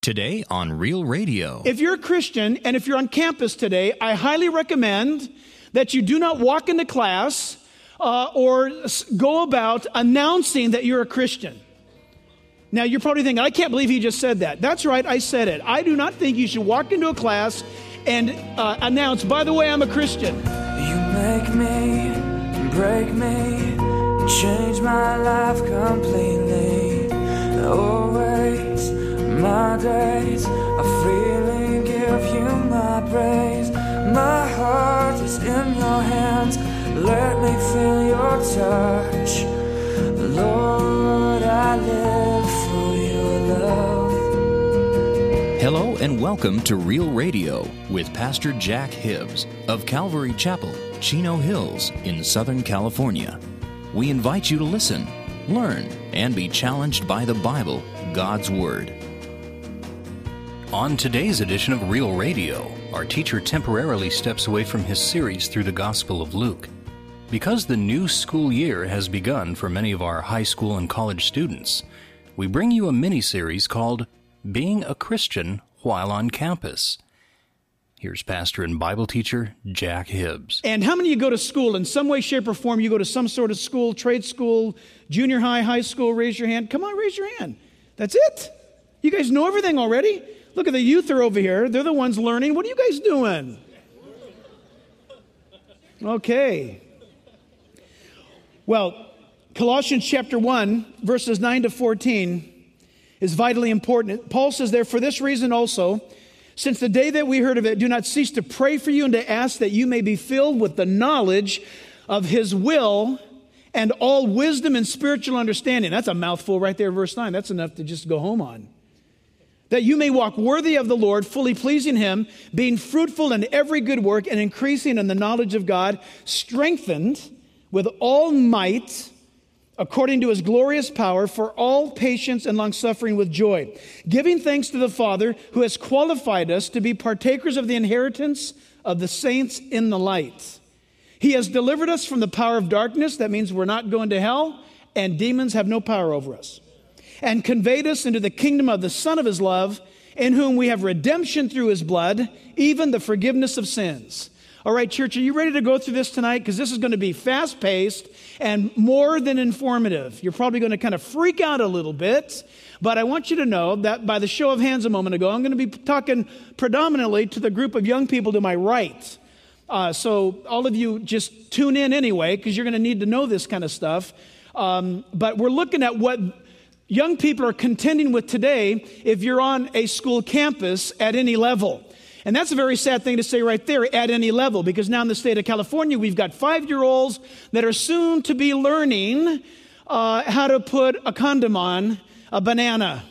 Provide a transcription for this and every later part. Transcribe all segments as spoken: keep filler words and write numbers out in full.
Today on Real Radio. If you're a Christian and if you're on campus today, I highly recommend that you do not walk into class uh, or s- go about announcing that you're a Christian. Now, you're probably thinking, I can't believe he just said that. That's right, I said it. I do not think you should walk into a class and uh, announce, by the way, I'm a Christian. You make me, break me, change my life completely. Always, my days, I freely give you my praise. My heart is in your hands, let me feel your touch. Lord, I live for your love. Hello and welcome to Real Radio with Pastor Jack Hibbs of Calvary Chapel, Chino Hills in Southern California. We invite you to listen, learn, and be challenged by the Bible, God's Word. On today's edition of Real Radio, our teacher temporarily steps away from his series through the Gospel of Luke. Because the new school year has begun for many of our high school and college students, we bring you a mini-series called Being a Christian While on Campus. Here's pastor and Bible teacher Jack Hibbs. And how many of you go to school in some way, shape, or form? You go to some sort of school, trade school, junior high, high school, raise your hand. Come on, raise your hand. That's it. You guys know everything already? Look at the youth are over here. They're the ones learning. What are you guys doing? Okay. Well, Colossians chapter one, verses nine to fourteen is vitally important. Paul says there, for this reason also, since the day that we heard of it, do not cease to pray for you and to ask that you may be filled with the knowledge of his will and all wisdom and spiritual understanding. That's a mouthful right there, verse nine. That's enough to just go home on. That you may walk worthy of the Lord, fully pleasing him, being fruitful in every good work and increasing in the knowledge of God, strengthened with all might according to his glorious power for all patience and long-suffering with joy, giving thanks to the Father who has qualified us to be partakers of the inheritance of the saints in the light. He has delivered us from the power of darkness. That means we're not going to hell, and demons have no power over us. And conveyed us into the kingdom of the Son of his love, in whom we have redemption through his blood, even the forgiveness of sins. All right, church, are you ready to go through this tonight? Because this is going to be fast-paced and more than informative. You're probably going to kind of freak out a little bit, but I want you to know that by the show of hands a moment ago, I'm going to be talking predominantly to the group of young people to my right. Uh, so all of you just tune in anyway, because you're going to need to know this kind of stuff. Um, but we're looking at what young people are contending with today if you're on a school campus at any level. And that's a very sad thing to say right there, at any level, because now in the state of California, we've got five-year-olds that are soon to be learning uh, how to put a condom on a banana.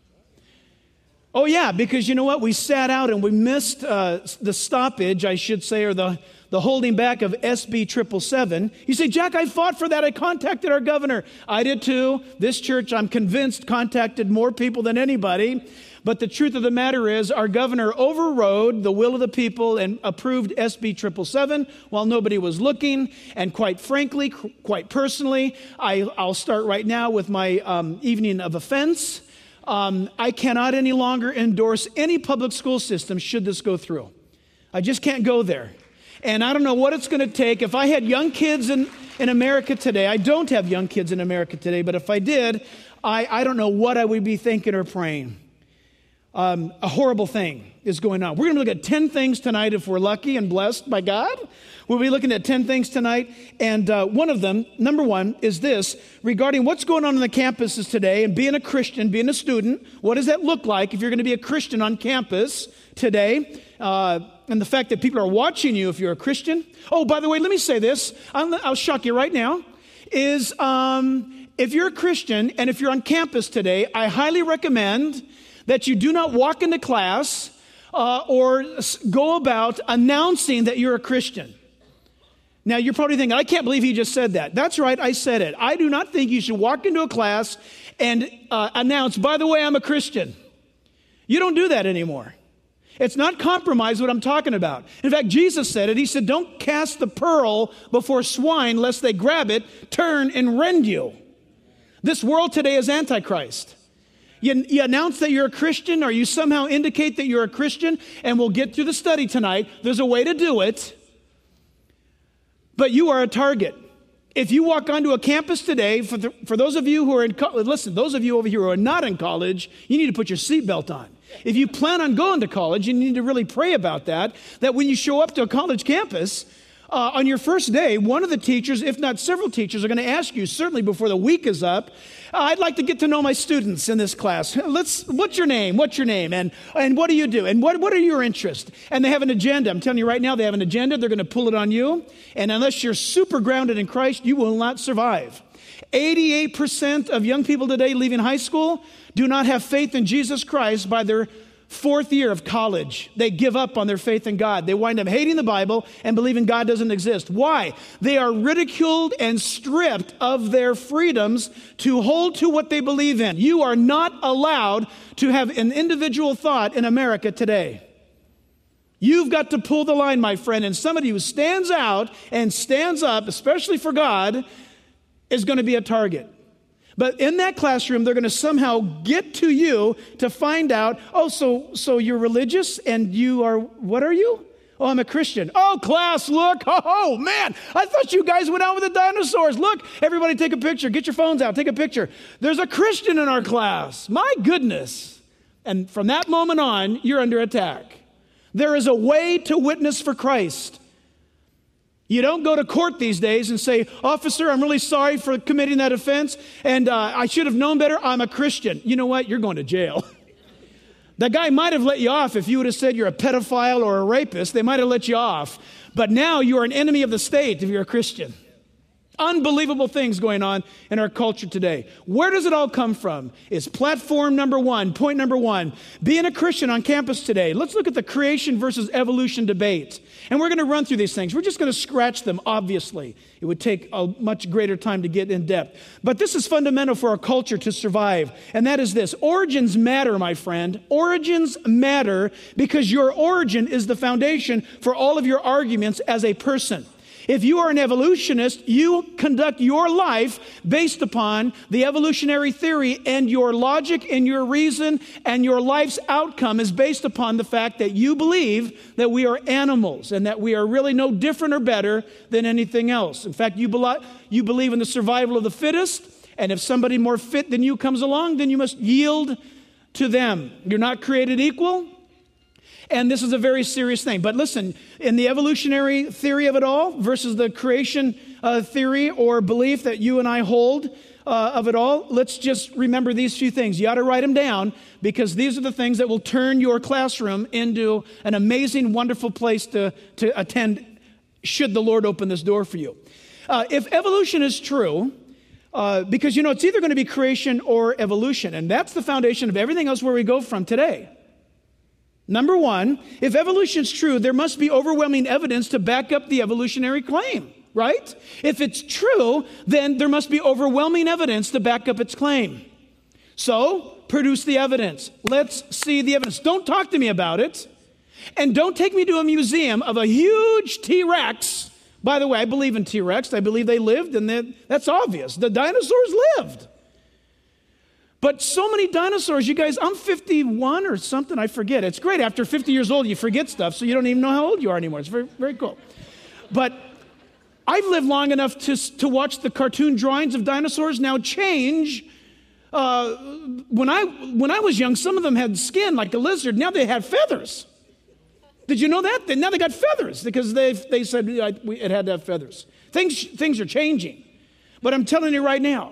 Oh, yeah, because you know what? We sat out and we missed uh, the stoppage, I should say, or the, the holding back of S B seven seven seven. You say, Jack, I fought for that. I contacted our governor. I did too. This church, I'm convinced, contacted more people than anybody. But the truth of the matter is our governor overrode the will of the people and approved S B seven seven seven while nobody was looking. And quite frankly, quite personally, I, I'll start right now with my um, evening of offense. Um, I cannot any longer endorse any public school system should this go through. I just can't go there. And I don't know what it's going to take. If I had young kids in, in America today, I don't have young kids in America today, but if I did, I, I don't know what I would be thinking or praying. Um, a horrible thing is going on. We're going to look at ten things tonight if we're lucky and blessed by God. We'll be looking at ten things tonight. And uh, one of them, number one, is this, regarding what's going on in the campuses today and being a Christian, being a student. What does that look like if you're going to be a Christian on campus today? Uh, and the fact that people are watching you if you're a Christian. Oh, by the way, let me say this. I'll, I'll shock you right now. Is um, if you're a Christian and if you're on campus today, I highly recommend that you do not walk into class uh, or go about announcing that you're a Christian. Now, you're probably thinking, I can't believe he just said that. That's right, I said it. I do not think you should walk into a class and uh, announce, by the way, I'm a Christian. You don't do that anymore. It's not compromise what I'm talking about. In fact, Jesus said it. He said, don't cast the pearl before swine lest they grab it, turn, and rend you. This world today is Antichrist. You, you announce that you're a Christian, or you somehow indicate that you're a Christian, and we'll get through the study tonight. There's a way to do it. But you are a target. If you walk onto a campus today, for, the, for those of you who are in college, listen, those of you over here who are not in college, you need to put your seatbelt on. If you plan on going to college, you need to really pray about that, that when you show up to a college campus, uh, on your first day, one of the teachers, if not several teachers, are going to ask you, certainly before the week is up, uh, I'd like to get to know my students in this class. Let's, what's your name? What's your name? And, and what do you do? And what, what are your interests? And they have an agenda. I'm telling you right now, they have an agenda. They're going to pull it on you. And unless you're super grounded in Christ, you will not survive. eighty-eight percent of young people today leaving high school do not have faith in Jesus Christ by their fourth year of college. They give up on their faith in God. They wind up hating the Bible and believing God doesn't exist. Why? They are ridiculed and stripped of their freedoms to hold to what they believe in. You are not allowed to have an individual thought in America today. You've got to pull the line, my friend, and somebody who stands out and stands up, especially for God, is going to be a target. But in that classroom, they're going to somehow get to you to find out, oh, so so you're religious and you are, what are you? Oh, I'm a Christian. Oh, class, look. Oh, man, I thought you guys went out with the dinosaurs. Look, everybody take a picture. Get your phones out. Take a picture. There's a Christian in our class. My goodness. And from that moment on, you're under attack. There is a way to witness for Christ. You don't go to court these days and say, officer, I'm really sorry for committing that offense, and uh, I should have known better. I'm a Christian. You know what? You're going to jail. That guy might have let you off if you would have said you're a pedophile or a rapist. They might have let you off. But now you are an enemy of the state if you're a Christian. Unbelievable things going on in our culture today. Where does it all come from? It's platform number one, point number one, being a Christian on campus today. Let's look at the creation versus evolution debate. And we're going to run through these things. We're just going to scratch them, obviously. It would take a much greater time to get in depth. But this is fundamental for our culture to survive. And that is this. Origins matter, my friend. Origins matter because your origin is the foundation for all of your arguments as a person. If you are an evolutionist, you conduct your life based upon the evolutionary theory, and your logic and your reason and your life's outcome is based upon the fact that you believe that we are animals and that we are really no different or better than anything else. In fact, you, be- you believe in the survival of the fittest, and if somebody more fit than you comes along, then you must yield to them. You're not created equal. And this is a very serious thing. But listen, in the evolutionary theory of it all versus the creation uh, theory or belief that you and I hold uh, of it all, let's just remember these few things. You ought to write them down because these are the things that will turn your classroom into an amazing, wonderful place to, to attend should the Lord open this door for you. Uh, if evolution is true, uh, because, you know, it's either going to be creation or evolution, and that's the foundation of everything else where we go from today. Number one, if evolution is true, there must be overwhelming evidence to back up the evolutionary claim, right? If it's true, then there must be overwhelming evidence to back up its claim. So, produce the evidence. Let's see the evidence. Don't talk to me about it. And don't take me to a museum of a huge T-Rex. By the way, I believe in T-Rex. I believe they lived, and that's obvious. The dinosaurs lived. But so many dinosaurs, you guys, I'm fifty-one or something, I forget. It's great. After fifty years old, you forget stuff, so you don't even know how old you are anymore. It's very, very cool. But I've lived long enough to, to watch the cartoon drawings of dinosaurs now change. Uh, when I when I was young, some of them had skin like a lizard. Now they have feathers. Did you know that? Now they got feathers because they they said it had to have feathers. Things, things are changing. But I'm telling you right now,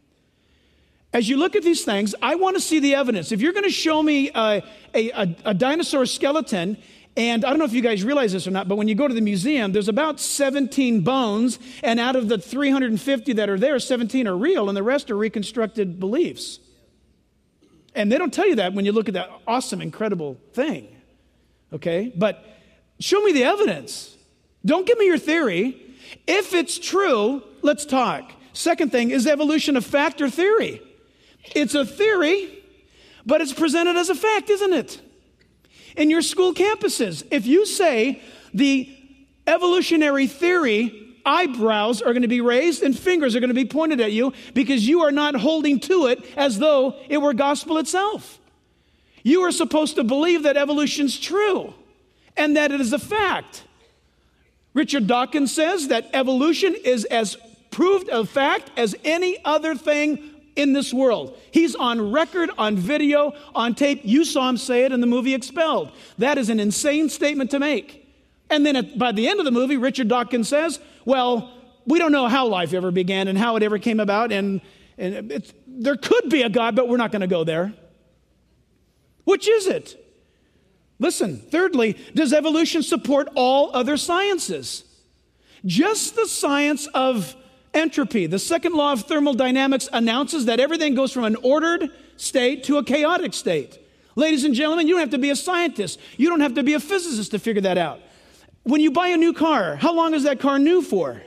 as you look at these things, I want to see the evidence. If you're going to show me a, a, a, a dinosaur skeleton, and I don't know if you guys realize this or not, but when you go to the museum, there's about seventeen bones, and out of the three hundred fifty that are there, seventeen are real, and the rest are reconstructed beliefs. And they don't tell you that when you look at that awesome, incredible thing, okay? But show me the evidence. Don't give me your theory. If it's true, let's talk. Second thing, is evolution a fact or theory? It's a theory, but it's presented as a fact, isn't it? In your school campuses, if you say the evolutionary theory eyebrows are going to be raised and fingers are going to be pointed at you because you are not holding to it as though it were gospel itself. You are supposed to believe that evolution's true and that it is a fact. Richard Dawkins says that evolution is as proved a fact as any other thing in this world. He's on record, on video, on tape. You saw him say it in the movie Expelled. That is an insane statement to make. And then at, by the end of the movie, Richard Dawkins says, well, we don't know how life ever began and how it ever came about, and, and it's, there could be a God, but we're not going to go there. Which is it? Listen, thirdly, does evolution support all other sciences? Just the science of entropy, the second law of thermodynamics, announces that everything goes from an ordered state to a chaotic state. Ladies and gentlemen, you don't have to be a scientist. You don't have to be a physicist to figure that out. When you buy a new car, how long is that car new for?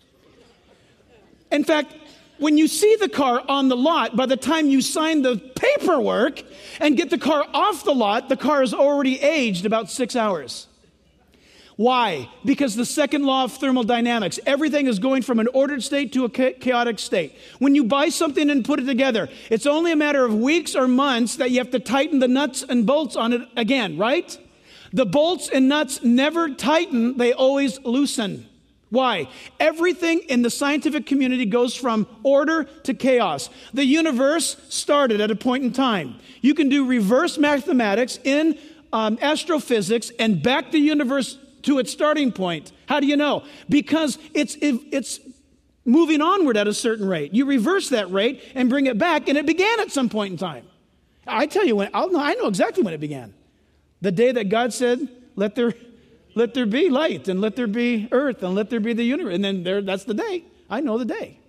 In fact, when you see the car on the lot, by the time you sign the paperwork and get the car off the lot, the car is already aged about six hours. Why? Because the second law of thermodynamics, everything is going from an ordered state to a chaotic state. When you buy something and put it together, it's only a matter of weeks or months that you have to tighten the nuts and bolts on it again, right? The bolts and nuts never tighten, they always loosen. Why? Everything in the scientific community goes from order to chaos. The universe started at a point in time. You can do reverse mathematics in um, astrophysics and back the universe to its starting point. How do you know? Because it's it's moving onward at a certain rate. You reverse that rate and bring it back, and it began at some point in time. I tell you when, I'll know, I know exactly when it began. The day that God said, let there, let there be light, and let there be earth, and let there be the universe. And then there, that's the day. I know the day.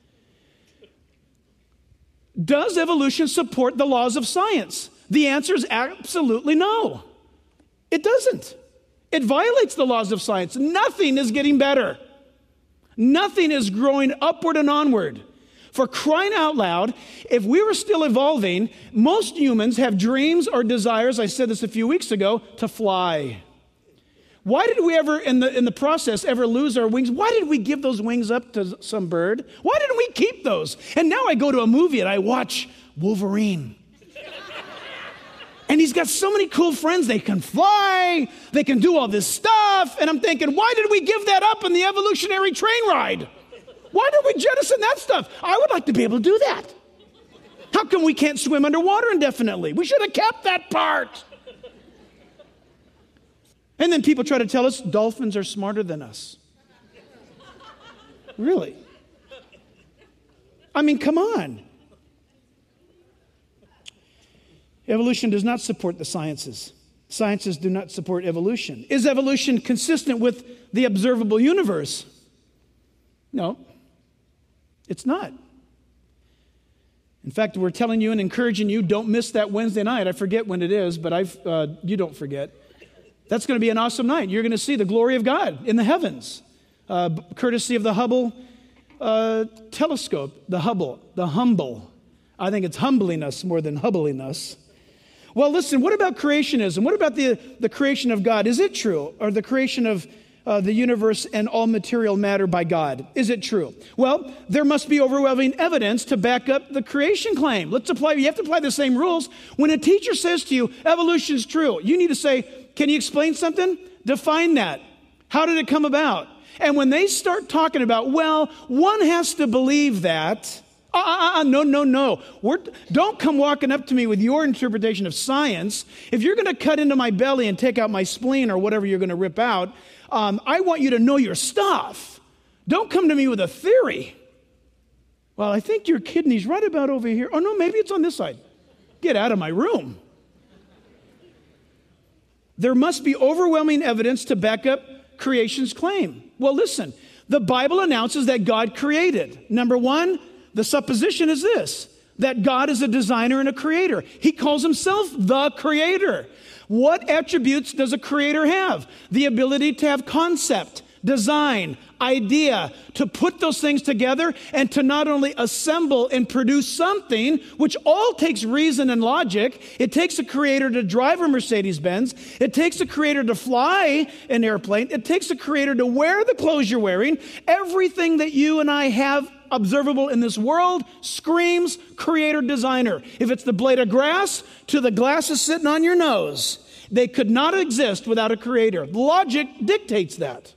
Does evolution support the laws of science? The answer is absolutely no. It doesn't. It violates the laws of science. Nothing is getting better. Nothing is growing upward and onward. For crying out loud, if we were still evolving, most humans have dreams or desires, I said this a few weeks ago, to fly. Why did we ever, in the, in the process, ever lose our wings? Why did we give those wings up to some bird? Why didn't we keep those? And now I go to a movie and I watch Wolverine. And he's got so many cool friends. They can fly. They can do all this stuff. And I'm thinking, why did we give that up in the evolutionary train ride? Why did we jettison that stuff? I would like to be able to do that. How come we can't swim underwater indefinitely? We should have kept that part. And then people try to tell us dolphins are smarter than us. Really? I mean, come on. Evolution does not support the sciences. Sciences do not support evolution. Is evolution consistent with the observable universe? No, it's not. In fact, we're telling you and encouraging you, don't miss that Wednesday night. I forget when it is, but I've uh, you don't forget. That's going to be an awesome night. You're going to see the glory of God in the heavens, uh, courtesy of the Hubble uh, telescope, the Hubble, the Humble. I think it's humbling us more than hubbling us. Well, listen, what about creationism? What about the, the creation of God? Is it true? Or the creation of uh, the universe and all material matter by God? Is it true? Well, there must be overwhelming evidence to back up the creation claim. Let's apply, you have to apply the same rules. When a teacher says to you, evolution is true, you need to say, can you explain something? Define that. How did it come about? And when they start talking about, well, one has to believe that, Uh, uh, uh, no, no, no. We're, don't come walking up to me with your interpretation of science. If you're going to cut into my belly and take out my spleen or whatever you're going to rip out, um, I want you to know your stuff. Don't come to me with a theory. Well, I think your kidney's right about over here. Oh, no, maybe it's on this side. Get out of my room. There must be overwhelming evidence to back up creation's claim. Well, listen, the Bible announces that God created. Number one, the supposition is this, that God is a designer and a creator. He calls himself the creator. What attributes does a creator have? The ability to have concept, design, idea, to put those things together and to not only assemble and produce something, which all takes reason and logic. It takes a creator to drive a Mercedes-Benz. It takes a creator to fly an airplane. It takes a creator to wear the clothes you're wearing. Everything that you and I have observable in this world screams creator designer. If it's the blade of grass to the glasses sitting on your nose, they could not exist without a creator. Logic dictates that.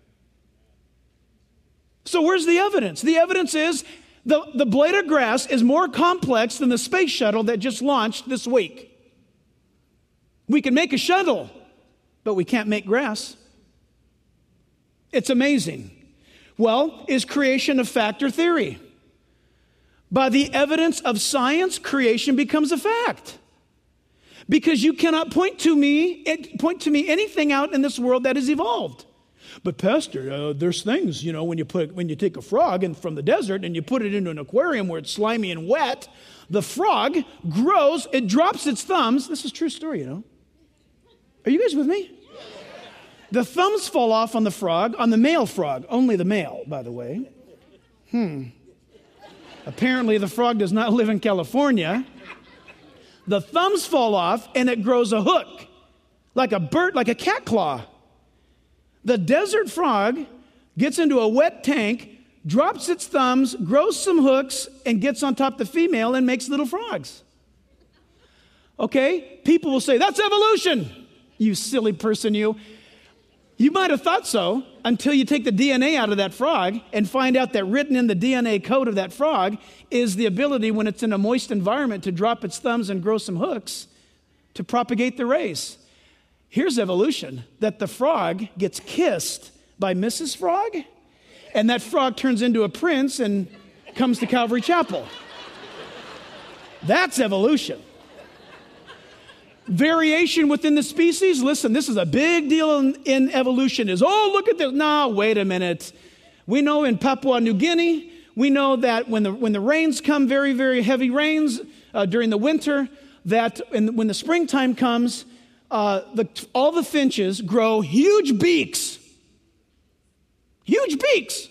So where's the evidence? The evidence is the, the blade of grass is more complex than the space shuttle that just launched this week. We can make a shuttle, but we can't make grass. It's amazing. Well, is creation a fact or theory? By the evidence of science, creation becomes a fact. Because you cannot point to me, point to me anything out in this world that has evolved. But Pastor, uh, there's things, you know, when you put when you take a frog and from the desert and you put it into an aquarium where it's slimy and wet, the frog grows, it drops its thumbs. This is a true story, you know. Are you guys with me? The thumbs fall off on the frog, on the male frog, only the male, by the way. Hmm. Apparently the frog does not live in California. The thumbs fall off and it grows a hook, like a bird, like a cat claw. The desert frog gets into a wet tank, drops its thumbs, grows some hooks, and gets on top of the female and makes little frogs. Okay? People will say, that's evolution. You silly person, you. You might have thought so until you take the D N A out of that frog and find out that written in the D N A code of that frog is the ability when it's in a moist environment to drop its thumbs and grow some hooks to propagate the race. Here's evolution, that the frog gets kissed by Missus Frog, and that frog turns into a prince and comes to Calvary Chapel. That's evolution. Variation within the species. Listen, this is a big deal in, in evolution is, oh, look at this. No, wait a minute. We know in Papua New Guinea, we know that when the, when the rains come, very, very heavy rains uh, during the winter, that in, when the springtime comes, uh, the, all the finches grow huge beaks. Huge beaks.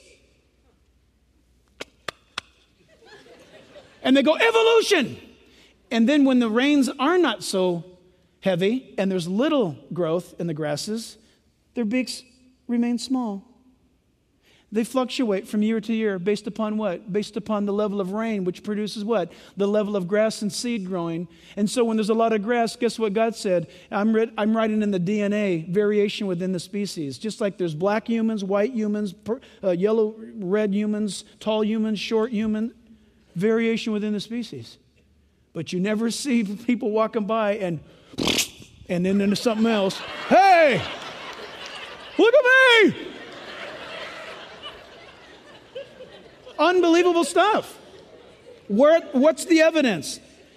And they go, evolution. And then when the rains are not so heavy, and there's little growth in the grasses, their beaks remain small. They fluctuate from year to year based upon what? Based upon the level of rain, which produces what? The level of grass and seed growing. And so when there's a lot of grass, guess what God said? I'm, re- I'm writing in the D N A variation within the species. Just like there's black humans, white humans, per, uh, yellow, red humans, tall humans, short humans, variation within the species. But you never see people walking by and and then into something else. Hey, look at me. Unbelievable stuff. Where, what's the evidence?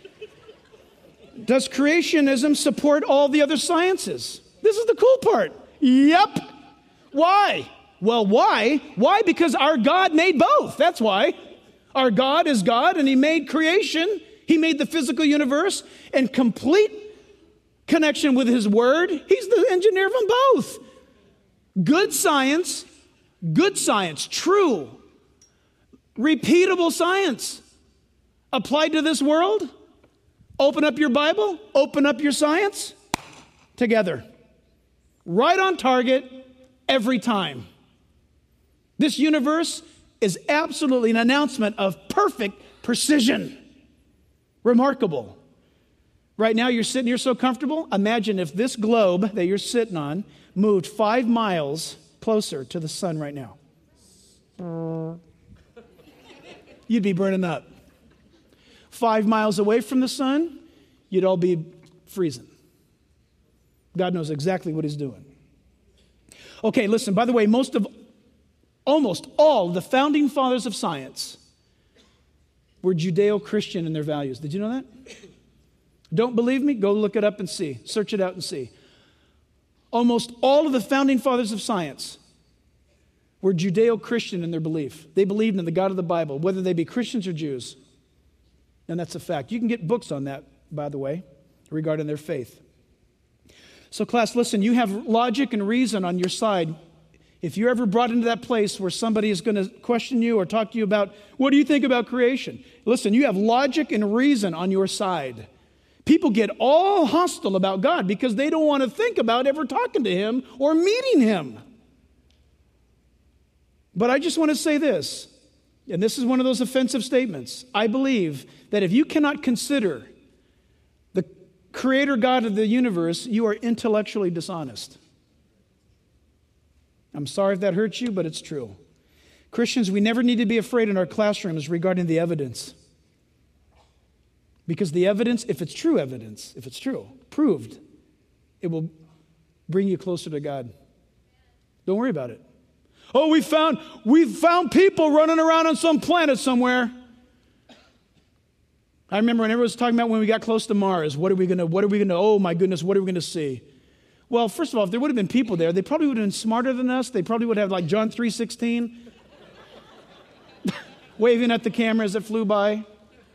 Does creationism support all the other sciences? This is the cool part. Yep. Why? Well, why? Why? Because our God made both. That's why. Our God is God, and He made creation. He made the physical universe in complete connection with His Word. He's the engineer of them both. Good science, good science, true, repeatable science applied to this world. Open up your Bible, open up your science, together. Right on target every time. This universe is absolutely an announcement of perfect precision. Remarkable. Right now you're sitting here so comfortable. Imagine if this globe that you're sitting on moved five miles closer to the sun right now. You'd be burning up. Five miles away from the sun, you'd all be freezing. God knows exactly what He's doing. Okay, listen, by the way, most of, almost all of the founding fathers of science were Judeo-Christian in their values. Did you know that? Don't believe me? Go look it up and see. Search it out and see. Almost all of the founding fathers of science were Judeo-Christian in their belief. They believed in the God of the Bible, whether they be Christians or Jews. And that's a fact. You can get books on that, by the way, regarding their faith. So class, listen, you have logic and reason on your side If you're ever brought into that place where somebody is going to question you or talk to you about, what do you think about creation? Listen, you have logic and reason on your side. People get all hostile about God because they don't want to think about ever talking to him or meeting him. But I just want to say this, and this is one of those offensive statements. I believe that if you cannot consider the creator God of the universe, you are intellectually dishonest. I'm sorry if that hurts you, but it's true. Christians, we never need to be afraid in our classrooms regarding the evidence. Because the evidence, if it's true evidence, if it's true, proved, it will bring you closer to God. Don't worry about it. Oh, we found we found people running around on some planet somewhere. I remember when everyone was talking about when we got close to Mars, what are we gonna, what are we gonna, oh my goodness, what are we gonna see? Well, first of all, if there would have been people there, they probably would have been smarter than us. They probably would have like John three sixteen waving at the camera as it flew by.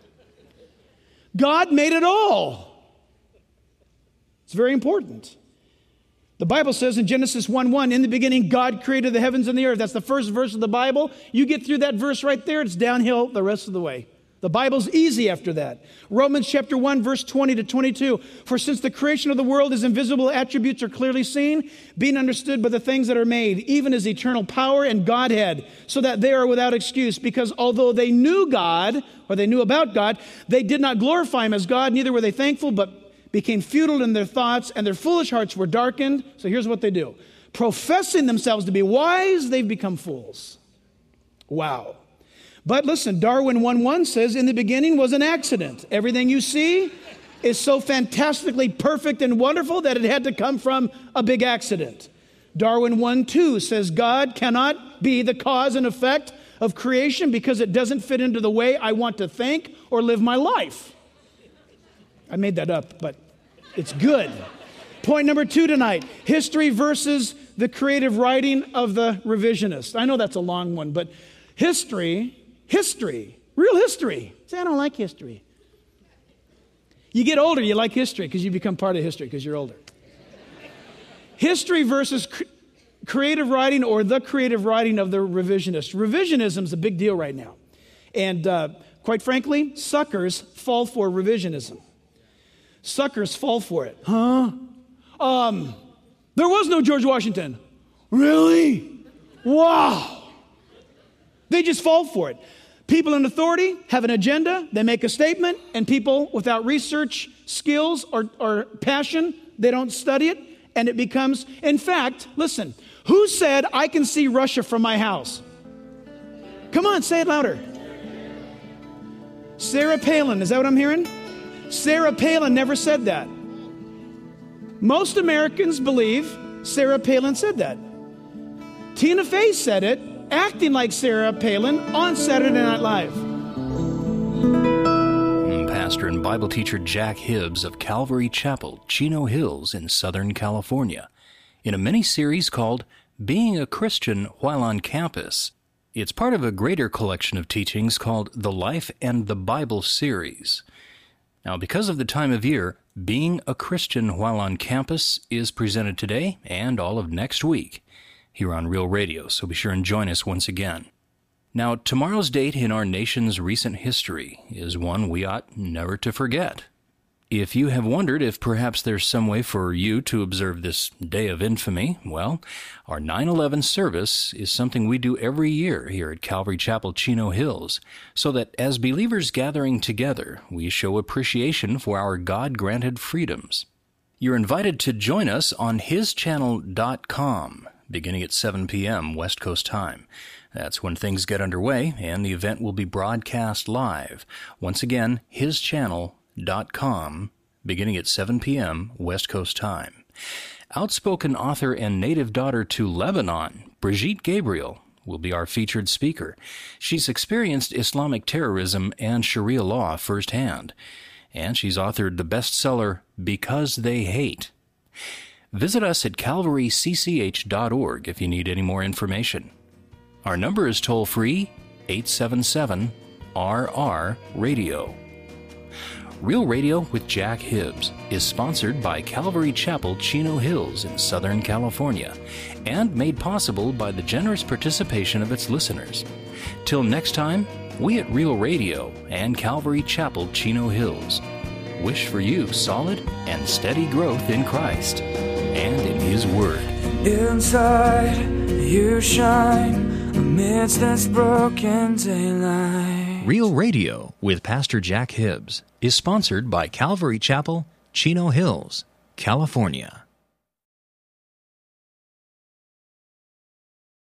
God made it all. It's very important. The Bible says in Genesis one one, in the beginning, God created the heavens and the earth. That's the first verse of the Bible. You get through that verse right there, it's downhill the rest of the way. The Bible's easy after that. Romans chapter one, verse twenty to twenty-two. For since the creation of the world, his invisible attributes are clearly seen, being understood by the things that are made, even his eternal power and Godhead, so that they are without excuse. Because although they knew God, or they knew about God, they did not glorify him as God, neither were they thankful, but became futile in their thoughts, and their foolish hearts were darkened. So here's what they do. Professing themselves to be wise, they've become fools. Wow. But listen, Darwin one one says, in the beginning was an accident. Everything you see is so fantastically perfect and wonderful that it had to come from a big accident. Darwin one two says, God cannot be the cause and effect of creation because it doesn't fit into the way I want to think or live my life. I made that up, but it's good. Point number two tonight, history versus the creative writing of the revisionist. I know that's a long one, but history... History, real history. Say, I don't like history. You get older, you like history because you become part of history because you're older. History versus cr- creative writing or the creative writing of the revisionist. Revisionism is a big deal right now. And uh, quite frankly, suckers fall for revisionism. Suckers fall for it. Huh? Um, there was no George Washington. Really? Wow. They just fall for it. People in authority have an agenda, they make a statement, and people without research skills or, or passion, they don't study it, and it becomes, in fact, listen, who said I can see Russia from my house? Come on, say it louder. Sarah Palin, is that what I'm hearing? Sarah Palin never said that. Most Americans believe Sarah Palin said that. Tina Fey said it, acting like Sarah Palin on Saturday Night Live. Pastor and Bible teacher Jack Hibbs of Calvary Chapel, Chino Hills in Southern California, in a mini-series called Being a Christian While on Campus. It's part of a greater collection of teachings called the Life and the Bible series. Now, because of the time of year, Being a Christian While on Campus is presented today and all of next week here on Real Radio, so be sure and join us once again. Now, tomorrow's date in our nation's recent history is one we ought never to forget. If you have wondered if perhaps there's some way for you to observe this day of infamy, well, our nine eleven service is something we do every year here at Calvary Chapel, Chino Hills, so that as believers gathering together, we show appreciation for our God-granted freedoms. You're invited to join us on his channel dot com. beginning at seven p.m. West Coast time. That's when things get underway, and the event will be broadcast live. Once again, his channel dot com, beginning at seven p.m. West Coast time. Outspoken author and native daughter to Lebanon, Brigitte Gabriel, will be our featured speaker. She's experienced Islamic terrorism and Sharia law firsthand, and she's authored the bestseller, Because They Hate. Visit us at calvary c c h dot org if you need any more information. Our number is toll-free, eight seven seven R R radio. Real Radio with Jack Hibbs is sponsored by Calvary Chapel, Chino Hills in Southern California, and made possible by the generous participation of its listeners. Till next time, we at Real Radio and Calvary Chapel, Chino Hills wish for you solid and steady growth in Christ and in His Word. Inside you shine amidst this broken daylight. Real Radio with Pastor Jack Hibbs is sponsored by Calvary Chapel, Chino Hills, California.